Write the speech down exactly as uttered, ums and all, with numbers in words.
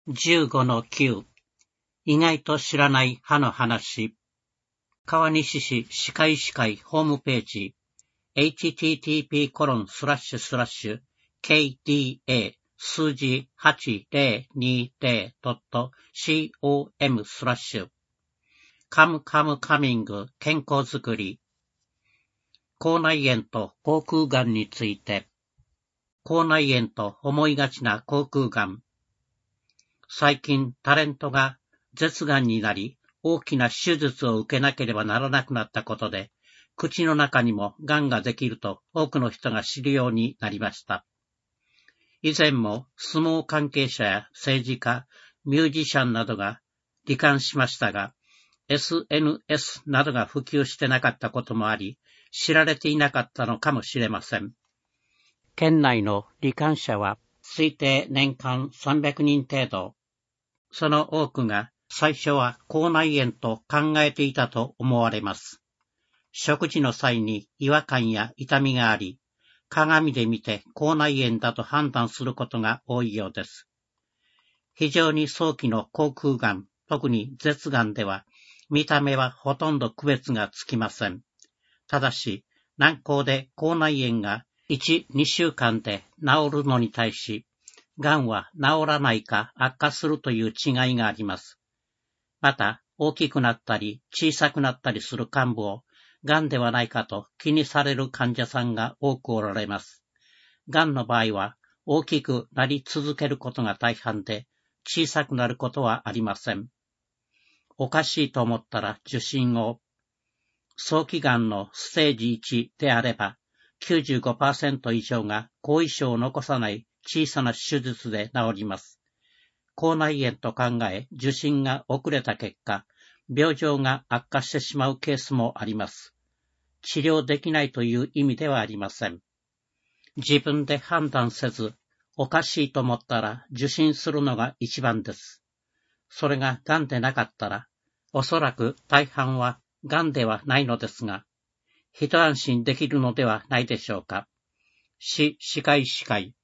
じゅうごのきゅう 意外と知らない歯の話。川西市歯科医師会ホームページ エイチティーティーピーコロンスラッシュスラッシュケーディーエー 数字 はちぜろにぜろ ドット コム スラッシュカムカムカミング健康づくり。口内炎と口腔がんについて。口内炎と思いがちな口腔がん。最近タレントが舌がんになり大きな手術を受けなければならなくなったことで、口の中にもがんができると多くの人が知るようになりました。以前も相撲関係者や政治家、ミュージシャンなどが罹患しましたが、エスエヌエス などが普及してなかったこともあり、知られていなかったのかもしれません。県内の罹患者は推定年間さんびゃくにん程度。その多くが最初は口内炎と考えていたと思われます。食事の際に違和感や痛みがあり、鏡で見て口内炎だと判断することが多いようです。非常に早期の口腔がん、特に舌がんでは、見た目はほとんど区別がつきません。ただし、軟膏で口内炎がいち、にしゅうかんで治るのに対し、がんは治らないか悪化するという違いがあります。また、大きくなったり小さくなったりする患部をがんではないかと気にされる患者さんが多くおられます。がんの場合は大きくなり続けることが大半で、小さくなることはありません。おかしいと思ったら受診を。早期がんのステージいちであれば、きゅうじゅうごパーセント 以上が後遺症を残さない小さな手術で治ります。口内炎と考え受診が遅れた結果、病状が悪化してしまうケースもあります。治療できないという意味ではありません。自分で判断せず、おかしいと思ったら受診するのが一番です。それががんでなかったら、おそらく大半はがんではないのですが、一安心できるのではないでしょうか。市歯科医師会